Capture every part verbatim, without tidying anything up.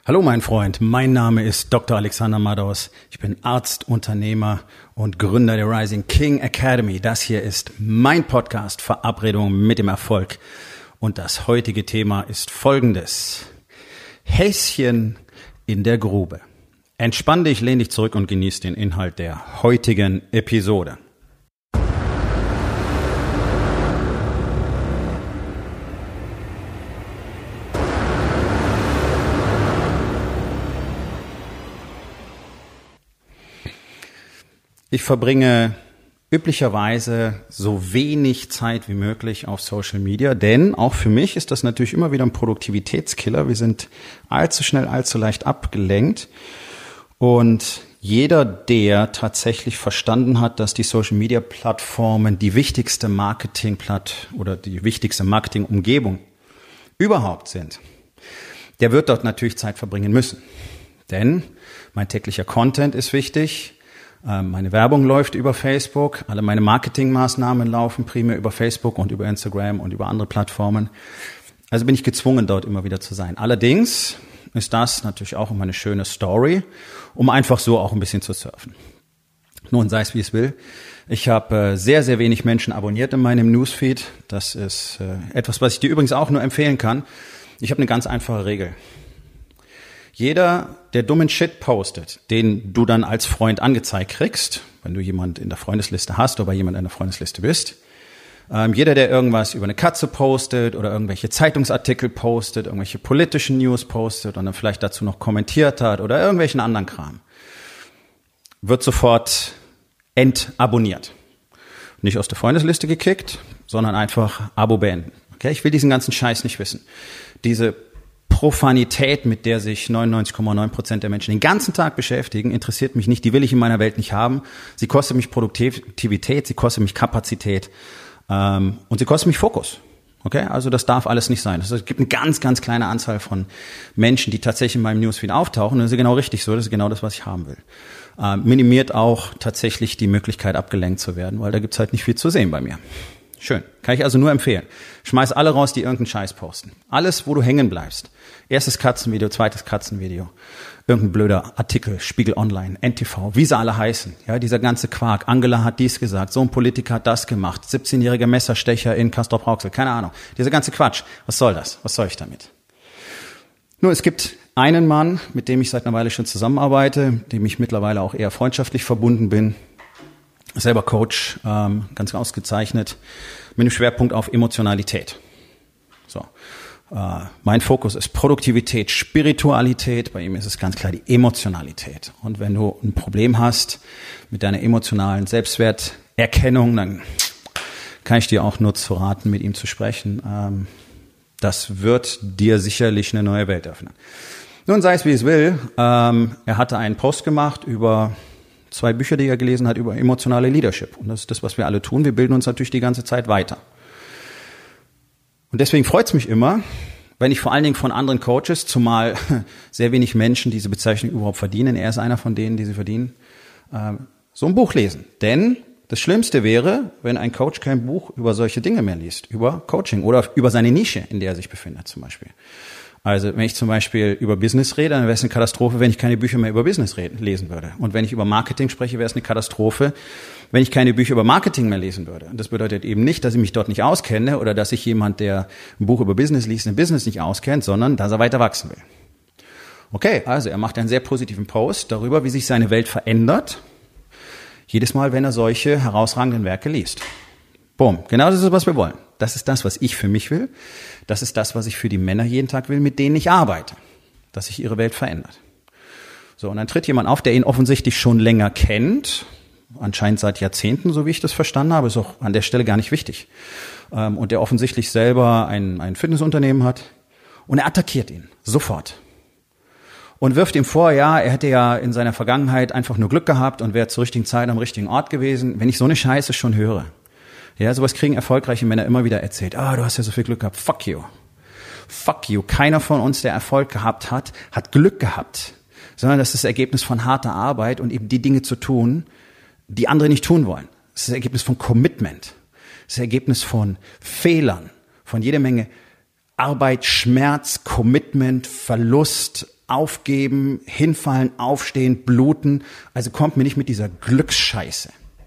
Hallo mein Freund, mein Name ist Doktor Alexander Madaus. Ich bin Arzt, Unternehmer und Gründer der Rising King Academy. Das hier ist mein Podcast Verabredung mit dem Erfolg. Und das heutige Thema ist folgendes. Häschen in der Grube. Entspann dich, lehn dich zurück und genieß den Inhalt der heutigen Episode. Ich verbringe üblicherweise so wenig Zeit wie möglich auf Social Media, denn auch für mich ist das natürlich immer wieder ein Produktivitätskiller. Wir sind allzu schnell, allzu leicht abgelenkt. Und jeder, der tatsächlich verstanden hat, dass die Social Media Plattformen die wichtigste Marketingplatt oder die wichtigste Marketingumgebung überhaupt sind, der wird dort natürlich Zeit verbringen müssen. Denn mein täglicher Content ist wichtig. Meine Werbung läuft über Facebook, alle meine Marketingmaßnahmen laufen primär über Facebook und über Instagram und über andere Plattformen. Also bin ich gezwungen, dort immer wieder zu sein. Allerdings ist das natürlich auch immer eine schöne Story, um einfach so auch ein bisschen zu surfen. Nun, sei es wie es will. Ich habe sehr, sehr wenig Menschen abonniert in meinem Newsfeed. Das ist etwas, was ich dir übrigens auch nur empfehlen kann. Ich habe eine ganz einfache Regel. Jeder, der dummen Shit postet, den du dann als Freund angezeigt kriegst, wenn du jemand in der Freundesliste hast oder bei jemand in der Freundesliste bist, ähm, jeder, der irgendwas über eine Katze postet oder irgendwelche Zeitungsartikel postet, irgendwelche politischen News postet und dann vielleicht dazu noch kommentiert hat oder irgendwelchen anderen Kram, wird sofort entabonniert. Nicht aus der Freundesliste gekickt, sondern einfach Abo beenden. Okay, ich will diesen ganzen Scheiß nicht wissen. Diese Profanität, mit der sich neunundneunzig Komma neun Prozent der Menschen den ganzen Tag beschäftigen, interessiert mich nicht. Die will ich in meiner Welt nicht haben. Sie kostet mich Produktivität, sie kostet mich Kapazität ähm, und sie kostet mich Fokus. Okay, also das darf alles nicht sein. Es gibt eine ganz, ganz kleine Anzahl von Menschen, die tatsächlich in meinem Newsfeed auftauchen. Und das ist genau richtig so. Das ist genau das, was ich haben will. Ähm, minimiert auch tatsächlich die Möglichkeit, abgelenkt zu werden, weil da gibt's halt nicht viel zu sehen bei mir. Schön. Kann ich also nur empfehlen. Schmeiß alle raus, die irgendeinen Scheiß posten. Alles, wo du hängen bleibst. Erstes Katzenvideo, zweites Katzenvideo. Irgendein blöder Artikel, Spiegel Online, N T V, wie sie alle heißen. Ja, dieser ganze Quark. Angela hat dies gesagt, so ein Politiker hat das gemacht. siebzehnjähriger Messerstecher in Castrop-Rauxel. Keine Ahnung. Dieser ganze Quatsch. Was soll das? Was soll ich damit? Nur, es gibt einen Mann, mit dem ich seit einer Weile schon zusammenarbeite, dem ich mittlerweile auch eher freundschaftlich verbunden bin. Selber Coach, ähm, ganz ausgezeichnet, mit einem Schwerpunkt auf Emotionalität. So, äh, mein Fokus ist Produktivität, Spiritualität. Bei ihm ist es ganz klar die Emotionalität. Und wenn du ein Problem hast mit deiner emotionalen Selbstwerterkennung, dann kann ich dir auch nur zu raten, mit ihm zu sprechen. Ähm, das wird dir sicherlich eine neue Welt öffnen. Nun, sei es wie es will. Ähm, er hatte einen Post gemacht über zwei Bücher, die er gelesen hat über emotionale Leadership. Und das ist das, was wir alle tun. Wir bilden uns natürlich die ganze Zeit weiter. Und deswegen freut es mich immer, wenn ich vor allen Dingen von anderen Coaches, zumal sehr wenig Menschen diese Bezeichnung überhaupt verdienen, er ist einer von denen, die sie verdienen, so ein Buch lesen. Denn das Schlimmste wäre, wenn ein Coach kein Buch über solche Dinge mehr liest, über Coaching oder über seine Nische, in der er sich befindet zum Beispiel. Also wenn ich zum Beispiel über Business rede, dann wäre es eine Katastrophe, wenn ich keine Bücher mehr über Business reden, lesen würde. Und wenn ich über Marketing spreche, wäre es eine Katastrophe, wenn ich keine Bücher über Marketing mehr lesen würde. Und das bedeutet eben nicht, dass ich mich dort nicht auskenne oder dass sich jemand, der ein Buch über Business liest, im Business nicht auskennt, sondern dass er weiter wachsen will. Okay, also er macht einen sehr positiven Post darüber, wie sich seine Welt verändert, jedes Mal, wenn er solche herausragenden Werke liest. Boom, genau das ist, was wir wollen. Das ist das, was ich für mich will. Das ist das, was ich für die Männer jeden Tag will, mit denen ich arbeite. Dass sich ihre Welt verändert. So, und dann tritt jemand auf, der ihn offensichtlich schon länger kennt. Anscheinend seit Jahrzehnten, so wie ich das verstanden habe. Ist auch an der Stelle gar nicht wichtig. Und der offensichtlich selber ein, ein Fitnessunternehmen hat. Und er attackiert ihn. Sofort. Und wirft ihm vor, ja, er hätte ja in seiner Vergangenheit einfach nur Glück gehabt und wäre zur richtigen Zeit am richtigen Ort gewesen. Wenn ich so eine Scheiße schon höre. Ja, sowas kriegen erfolgreiche Männer immer wieder erzählt. Ah, du hast ja so viel Glück gehabt. Fuck you. Fuck you. Keiner von uns, der Erfolg gehabt hat, hat Glück gehabt. Sondern das ist das Ergebnis von harter Arbeit und eben die Dinge zu tun, die andere nicht tun wollen. Das ist das Ergebnis von Commitment. Das ist das Ergebnis von Fehlern, von jeder Menge Arbeit, Schmerz, Commitment, Verlust, aufgeben, hinfallen, aufstehen, bluten. Also kommt mir nicht mit dieser Glücksscheiße.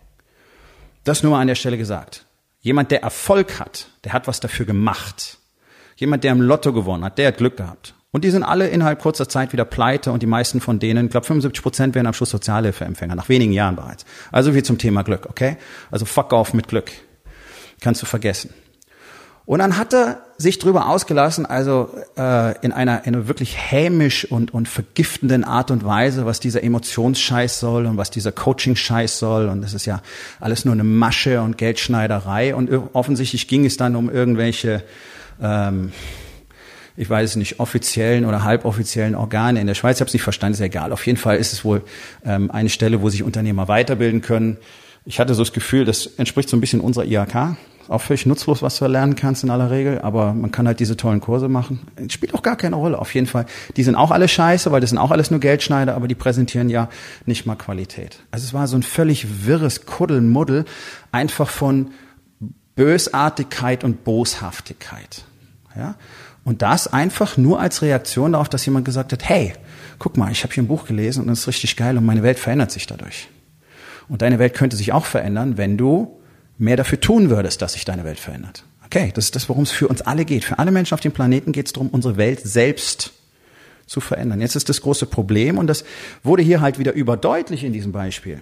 Das nur mal an der Stelle gesagt. Jemand, der Erfolg hat, der hat was dafür gemacht. Jemand, der im Lotto gewonnen hat, der hat Glück gehabt. Und die sind alle innerhalb kurzer Zeit wieder pleite und die meisten von denen, ich glaube fünfundsiebzig Prozent werden am Schluss Sozialhilfeempfänger, nach wenigen Jahren bereits. Also wie zum Thema Glück, okay? Also fuck off mit Glück. Kannst du vergessen. Und dann hat er sich drüber ausgelassen, also äh, in einer in einer wirklich hämisch und und vergiftenden Art und Weise, was dieser Emotionsscheiß soll und was dieser Coaching-Scheiß soll. Und das ist ja alles nur eine Masche und Geldschneiderei. Und offensichtlich ging es dann um irgendwelche, ähm, ich weiß es nicht, offiziellen oder halboffiziellen Organe in der Schweiz. Ich habe es nicht verstanden, ist ja egal. Auf jeden Fall ist es wohl ähm, eine Stelle, wo sich Unternehmer weiterbilden können. Ich hatte so das Gefühl, das entspricht so ein bisschen unserer I H K. Auch völlig nutzlos, was du lernen kannst in aller Regel, aber man kann halt diese tollen Kurse machen. Spielt auch gar keine Rolle, auf jeden Fall. Die sind auch alle scheiße, weil das sind auch alles nur Geldschneider, aber die präsentieren ja nicht mal Qualität. Also es war so ein völlig wirres Kuddelmuddel, einfach von Bösartigkeit und Boshaftigkeit. Ja? Und das einfach nur als Reaktion darauf, dass jemand gesagt hat, hey, guck mal, ich habe hier ein Buch gelesen und das ist richtig geil und meine Welt verändert sich dadurch. Und deine Welt könnte sich auch verändern, wenn du mehr dafür tun würdest, dass sich deine Welt verändert. Okay, das ist das, worum es für uns alle geht. Für alle Menschen auf dem Planeten geht es darum, unsere Welt selbst zu verändern. Jetzt ist das große Problem, und das wurde hier halt wieder überdeutlich in diesem Beispiel,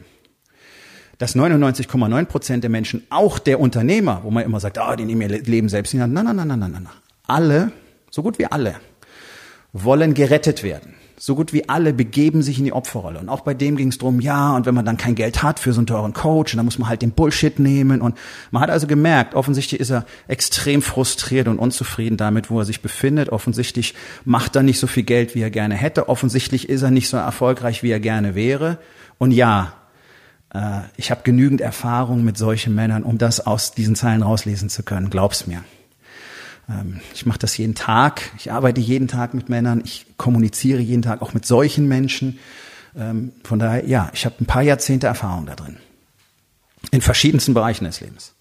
dass neunundneunzig Komma neun Prozent der Menschen, auch der Unternehmer, wo man immer sagt, ah, oh, die nehmen ihr Leben selbst in die Hand. Nein, nein, nein, nein, nein, nein. Alle, so gut wie alle, wollen gerettet werden. So gut wie alle begeben sich in die Opferrolle. Und auch bei dem ging es drum, ja, und wenn man dann kein Geld hat für so einen teuren Coach, dann muss man halt den Bullshit nehmen. Und man hat also gemerkt, offensichtlich ist er extrem frustriert und unzufrieden damit, wo er sich befindet. Offensichtlich macht er nicht so viel Geld, wie er gerne hätte. Offensichtlich ist er nicht so erfolgreich, wie er gerne wäre. Und ja, äh, ich habe genügend Erfahrung mit solchen Männern, um das aus diesen Zeilen rauslesen zu können. Glaub's mir. Ich mache das jeden Tag, ich arbeite jeden Tag mit Männern, ich kommuniziere jeden Tag auch mit solchen Menschen. Von daher, ja, ich habe ein paar Jahrzehnte Erfahrung da drin. In verschiedensten Bereichen des Lebens.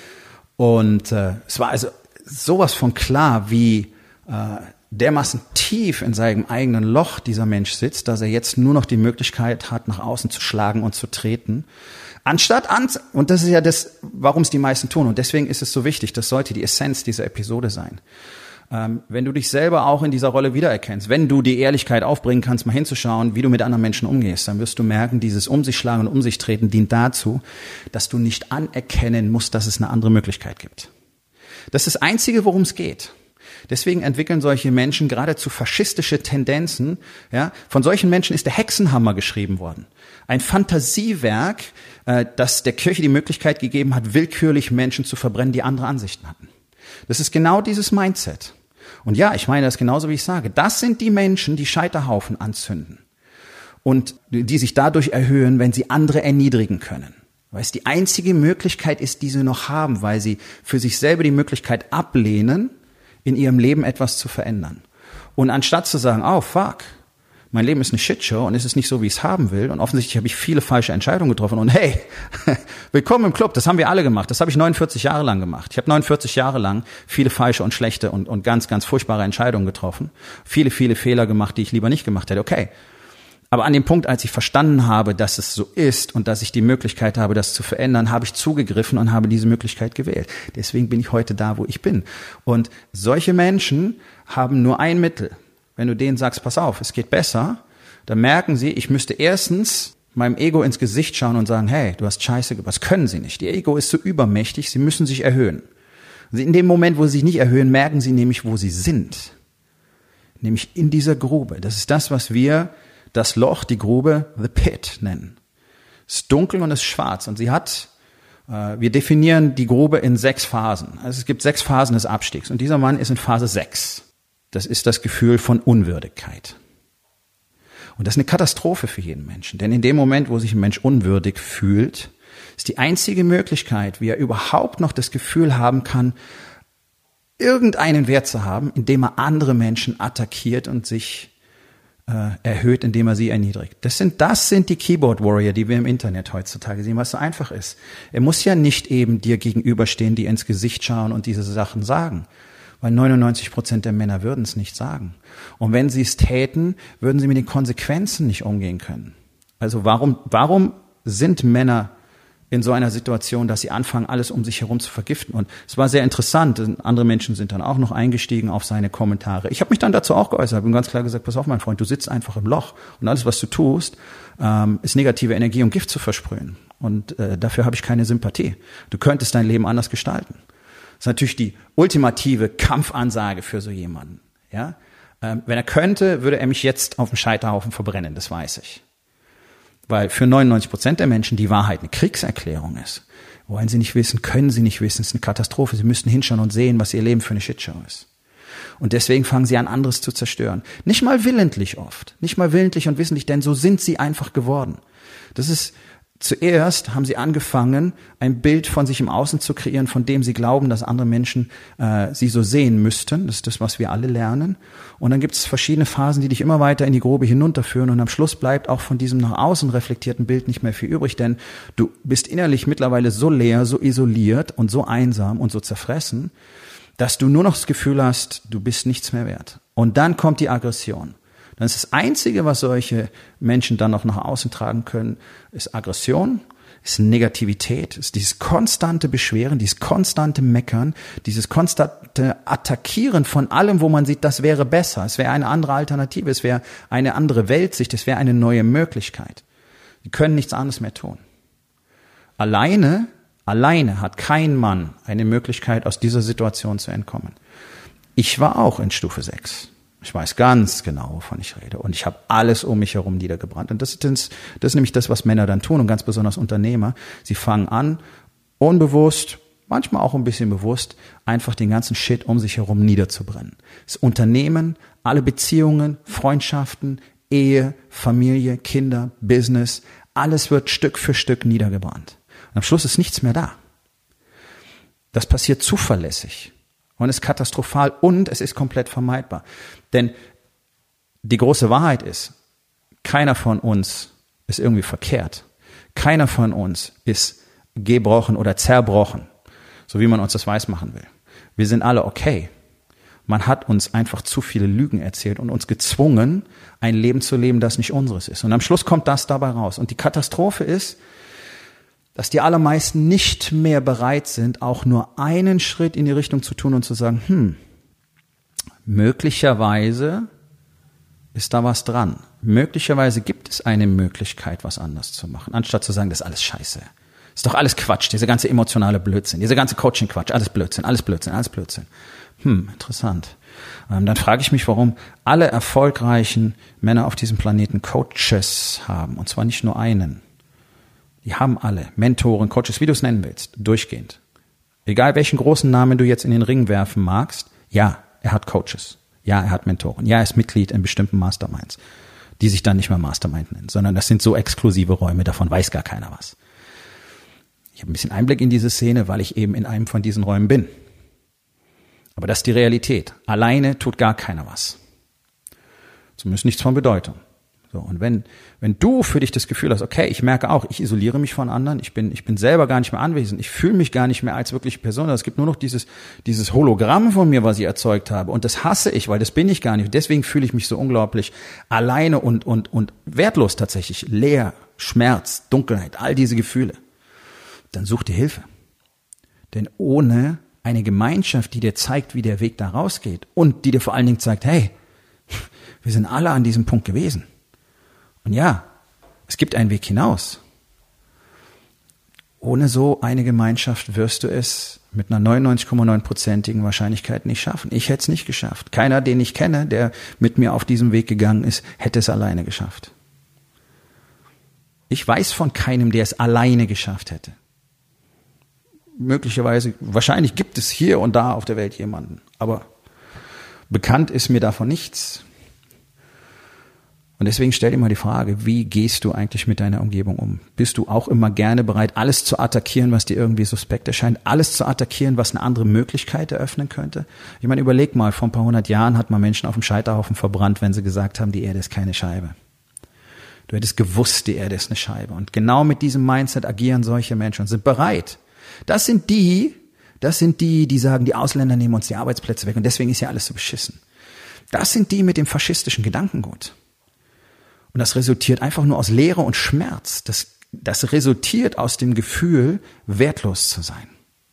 Und äh, es war also sowas von klar, wie äh, dermaßen tief in seinem eigenen Loch dieser Mensch sitzt, dass er jetzt nur noch die Möglichkeit hat, nach außen zu schlagen und zu treten. Anstatt an, und das ist ja das, warum es die meisten tun, und deswegen ist es so wichtig, das sollte die Essenz dieser Episode sein. Ähm, wenn du dich selber auch in dieser Rolle wiedererkennst, wenn du die Ehrlichkeit aufbringen kannst, mal hinzuschauen, wie du mit anderen Menschen umgehst, dann wirst du merken, dieses Um sich schlagen und Um sich treten dient dazu, dass du nicht anerkennen musst, dass es eine andere Möglichkeit gibt. Das ist das Einzige, worum es geht. Deswegen entwickeln solche Menschen geradezu faschistische Tendenzen. Ja, von solchen Menschen ist der Hexenhammer geschrieben worden. Ein Fantasiewerk, äh, das der Kirche die Möglichkeit gegeben hat, willkürlich Menschen zu verbrennen, die andere Ansichten hatten. Das ist genau dieses Mindset. Und ja, ich meine das genauso, wie ich sage. Das sind die Menschen, die Scheiterhaufen anzünden und die sich dadurch erhöhen, wenn sie andere erniedrigen können. Weil es die einzige Möglichkeit ist, die sie noch haben, weil sie für sich selber die Möglichkeit ablehnen, in ihrem Leben etwas zu verändern. Und anstatt zu sagen, oh fuck, mein Leben ist eine Shitshow und es ist nicht so, wie ich es haben will, und offensichtlich habe ich viele falsche Entscheidungen getroffen, und hey, willkommen im Club, das haben wir alle gemacht, das habe ich neunundvierzig Jahre lang gemacht. Ich habe neunundvierzig Jahre lang viele falsche und schlechte und, und ganz, ganz furchtbare Entscheidungen getroffen, viele, viele Fehler gemacht, die ich lieber nicht gemacht hätte, okay. Aber an dem Punkt, als ich verstanden habe, dass es so ist und dass ich die Möglichkeit habe, das zu verändern, habe ich zugegriffen und habe diese Möglichkeit gewählt. Deswegen bin ich heute da, wo ich bin. Und solche Menschen haben nur ein Mittel. Wenn du denen sagst, pass auf, es geht besser, dann merken sie, ich müsste erstens meinem Ego ins Gesicht schauen und sagen, hey, du hast Scheiße gemacht. Das können sie nicht. Ihr Ego ist so übermächtig, sie müssen sich erhöhen. In dem Moment, wo sie sich nicht erhöhen, merken sie nämlich, wo sie sind. Nämlich in dieser Grube. Das ist das, was wir das Loch, die Grube, the pit nennen. Es ist dunkel und es ist schwarz. Und sie hat, äh, wir definieren die Grube in sechs Phasen. Also es gibt sechs Phasen des Abstiegs. Und dieser Mann ist in Phase sechs. Das ist das Gefühl von Unwürdigkeit. Und das ist eine Katastrophe für jeden Menschen. Denn in dem Moment, wo sich ein Mensch unwürdig fühlt, ist die einzige Möglichkeit, wie er überhaupt noch das Gefühl haben kann, irgendeinen Wert zu haben, indem er andere Menschen attackiert und sich äh, erhöht, indem er sie erniedrigt. Das sind, das sind die Keyboard Warrior, die wir im Internet heutzutage sehen, was so einfach ist. Er muss ja nicht eben dir gegenüberstehen, die ins Gesicht schauen und diese Sachen sagen. Weil neunundneunzig Prozent der Männer würden es nicht sagen. Und wenn sie es täten, würden sie mit den Konsequenzen nicht umgehen können. Also warum, warum sind Männer in so einer Situation, dass sie anfangen, alles um sich herum zu vergiften? Und es war sehr interessant. Andere Menschen sind dann auch noch eingestiegen auf seine Kommentare. Ich habe mich dann dazu auch geäußert, habe ihm ganz klar gesagt, pass auf, mein Freund, du sitzt einfach im Loch und alles, was du tust, ähm, ist negative Energie und Gift zu versprühen. Und äh, dafür habe ich keine Sympathie. Du könntest dein Leben anders gestalten. Das ist natürlich die ultimative Kampfansage für so jemanden. Ja? Ähm, wenn er könnte, würde er mich jetzt auf dem Scheiterhaufen verbrennen, das weiß ich. Weil für neunundneunzig Prozent der Menschen die Wahrheit eine Kriegserklärung ist. Wollen sie nicht wissen, können sie nicht wissen, es ist eine Katastrophe. Sie müssten hinschauen und sehen, was ihr Leben für eine Shitshow ist. Und deswegen fangen sie an, anderes zu zerstören. Nicht mal willentlich oft, nicht mal willentlich und wissentlich, denn so sind sie einfach geworden. Das ist, zuerst haben sie angefangen, ein Bild von sich im Außen zu kreieren, von dem sie glauben, dass andere Menschen äh, sie so sehen müssten. Das ist das, was wir alle lernen. Und dann gibt es verschiedene Phasen, die dich immer weiter in die Grube hinunterführen. Und am Schluss bleibt auch von diesem nach außen reflektierten Bild nicht mehr viel übrig, denn du bist innerlich mittlerweile so leer, so isoliert und so einsam und so zerfressen, dass du nur noch das Gefühl hast, du bist nichts mehr wert. Und dann kommt die Aggression. Dann ist das Einzige, was solche Menschen dann noch nach außen tragen können, ist Aggression, ist Negativität, ist dieses konstante Beschweren, dieses konstante Meckern, dieses konstante Attackieren von allem, wo man sieht, das wäre besser, es wäre eine andere Alternative, es wäre eine andere Weltsicht, es wäre eine neue Möglichkeit. Sie können nichts anderes mehr tun. Alleine, alleine hat kein Mann eine Möglichkeit, aus dieser Situation zu entkommen. Ich war auch in Stufe sechs. Ich weiß ganz genau, wovon ich rede. Und ich habe alles um mich herum niedergebrannt. Und das ist, das ist nämlich das, was Männer dann tun und ganz besonders Unternehmer. Sie fangen an, unbewusst, manchmal auch ein bisschen bewusst, einfach den ganzen Shit um sich herum niederzubrennen. Das Unternehmen, alle Beziehungen, Freundschaften, Ehe, Familie, Kinder, Business, alles wird Stück für Stück niedergebrannt. Und am Schluss ist nichts mehr da. Das passiert zuverlässig. Und ist katastrophal und es ist komplett vermeidbar. Denn die große Wahrheit ist, keiner von uns ist irgendwie verkehrt. Keiner von uns ist gebrochen oder zerbrochen, so wie man uns das weismachen will. Wir sind alle okay. Man hat uns einfach zu viele Lügen erzählt und uns gezwungen, ein Leben zu leben, das nicht unseres ist. Und am Schluss kommt das dabei raus. Und die Katastrophe ist, dass die allermeisten nicht mehr bereit sind, auch nur einen Schritt in die Richtung zu tun und zu sagen, hm, möglicherweise ist da was dran. Möglicherweise gibt es eine Möglichkeit, was anders zu machen, anstatt zu sagen, das ist alles Scheiße. Das ist doch alles Quatsch, diese ganze emotionale Blödsinn, diese ganze Coaching-Quatsch, alles Blödsinn, alles Blödsinn, alles Blödsinn. Hm, interessant. Ähm, dann frage ich mich, warum alle erfolgreichen Männer auf diesem Planeten Coaches haben, und zwar nicht nur einen. Die haben alle Mentoren, Coaches, wie du es nennen willst, durchgehend. Egal welchen großen Namen du jetzt in den Ring werfen magst, ja, er hat Coaches. Ja, er hat Mentoren. Ja, er ist Mitglied in bestimmten Masterminds, die sich dann nicht mehr Mastermind nennen, sondern das sind so exklusive Räume, davon weiß gar keiner was. Ich habe ein bisschen Einblick in diese Szene, weil ich eben in einem von diesen Räumen bin. Aber das ist die Realität. Alleine tut gar keiner was. Zumindest nichts von Bedeutung. So, und wenn, wenn du für dich das Gefühl hast, okay, ich merke auch, ich isoliere mich von anderen, ich bin, ich bin selber gar nicht mehr anwesend, ich fühle mich gar nicht mehr als wirkliche Person, es gibt nur noch dieses, dieses Hologramm von mir, was ich erzeugt habe, und das hasse ich, weil das bin ich gar nicht, deswegen fühle ich mich so unglaublich alleine und, und, und wertlos tatsächlich, leer, Schmerz, Dunkelheit, all diese Gefühle, dann such dir Hilfe. Denn ohne eine Gemeinschaft, die dir zeigt, wie der Weg da rausgeht und die dir vor allen Dingen zeigt, hey, wir sind alle an diesem Punkt gewesen. Und ja, es gibt einen Weg hinaus. Ohne so eine Gemeinschaft wirst du es mit einer neunundneunzig Komma neun prozentigen Wahrscheinlichkeit nicht schaffen. Ich hätte es nicht geschafft. Keiner, den ich kenne, der mit mir auf diesem Weg gegangen ist, hätte es alleine geschafft. Ich weiß von keinem, der es alleine geschafft hätte. Möglicherweise, wahrscheinlich gibt es hier und da auf der Welt jemanden, aber bekannt ist mir davon nichts. Und deswegen stell dir mal die Frage, wie gehst du eigentlich mit deiner Umgebung um? Bist du auch immer gerne bereit, alles zu attackieren, was dir irgendwie suspekt erscheint? Alles zu attackieren, was eine andere Möglichkeit eröffnen könnte? Ich meine, überleg mal, vor ein paar hundert Jahren hat man Menschen auf dem Scheiterhaufen verbrannt, wenn sie gesagt haben, die Erde ist keine Scheibe. Du hättest gewusst, die Erde ist eine Scheibe. Und genau mit diesem Mindset agieren solche Menschen und sind bereit. Das sind die, Das sind die, die sagen, die Ausländer nehmen uns die Arbeitsplätze weg und deswegen ist ja alles so beschissen. Das sind die mit dem faschistischen Gedankengut. Und das resultiert einfach nur aus Leere und Schmerz. Das, das resultiert aus dem Gefühl, wertlos zu sein.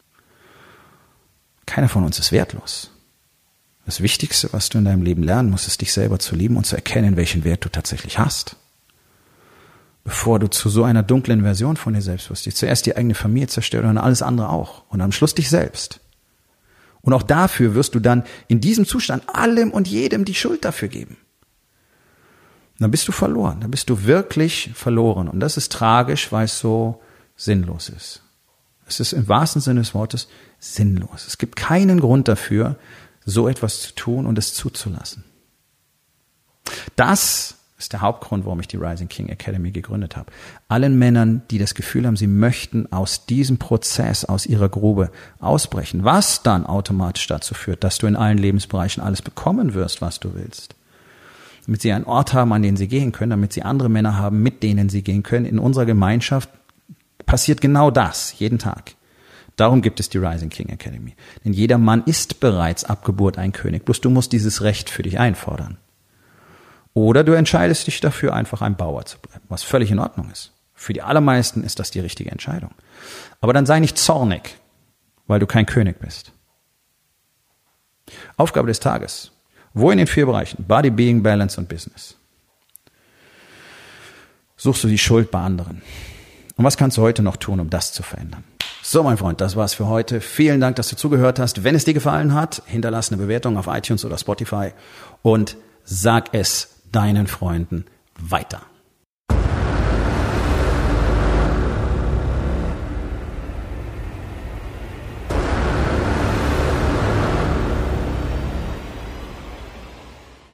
Keiner von uns ist wertlos. Das Wichtigste, was du in deinem Leben lernen musst, ist, dich selber zu lieben und zu erkennen, welchen Wert du tatsächlich hast. Bevor du zu so einer dunklen Version von dir selbst wirst, die zuerst die eigene Familie zerstört und alles andere auch. Und am Schluss dich selbst. Und auch dafür wirst du dann in diesem Zustand allem und jedem die Schuld dafür geben. Und dann bist du verloren. Dann bist du wirklich verloren. Und das ist tragisch, weil es so sinnlos ist. Es ist im wahrsten Sinne des Wortes sinnlos. Es gibt keinen Grund dafür, so etwas zu tun und es zuzulassen. Das ist der Hauptgrund, warum ich die Rising King Academy gegründet habe. Allen Männern, die das Gefühl haben, sie möchten aus diesem Prozess, aus ihrer Grube ausbrechen, was dann automatisch dazu führt, dass du in allen Lebensbereichen alles bekommen wirst, was du willst. Damit sie einen Ort haben, an den sie gehen können, damit sie andere Männer haben, mit denen sie gehen können. In unserer Gemeinschaft passiert genau das, jeden Tag. Darum gibt es die Rising King Academy. Denn jeder Mann ist bereits ab Geburt ein König, bloß du musst dieses Recht für dich einfordern. Oder du entscheidest dich dafür, einfach ein Bauer zu bleiben, was völlig in Ordnung ist. Für die allermeisten ist das die richtige Entscheidung. Aber dann sei nicht zornig, weil du kein König bist. Aufgabe des Tages. Wo in den vier Bereichen? Body, Being, Balance und Business. Suchst du die Schuld bei anderen? Und was kannst du heute noch tun, um das zu verändern? So, mein Freund, das war's für heute. Vielen Dank, dass du zugehört hast. Wenn es dir gefallen hat, hinterlass eine Bewertung auf iTunes oder Spotify und sag es deinen Freunden weiter.